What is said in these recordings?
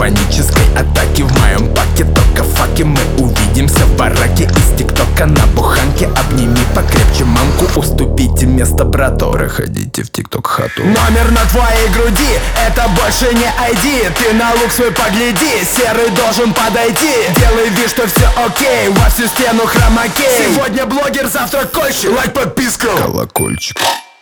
панической атаки. В моем паке только факи. Мы увидимся в бараке из тиктока на буханке. Обними покрепче мамку, уступите место брату. Проходите в тикток хату. Номер на твоей груди, это больше не ID. Ты на лук свой погляди, серый должен подойти. Делай вид, что все окей, во всю стену хромакей. Сегодня блогер, завтра кольщик. Лайк, подписка, колокольчик.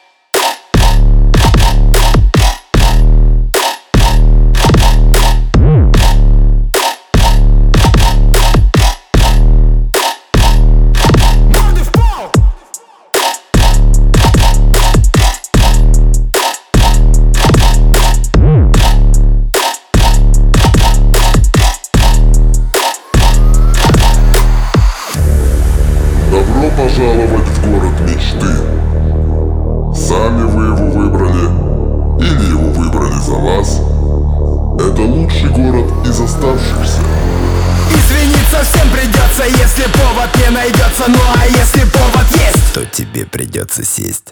Добро пожаловать в город мечты. Сами вы его выбрали или его выбрали за вас. Это лучший город из оставшихся. Извиниться всем придется, если повод не найдется. Ну а если повод есть, то тебе придется сесть.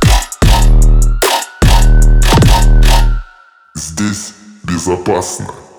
Здесь безопасно.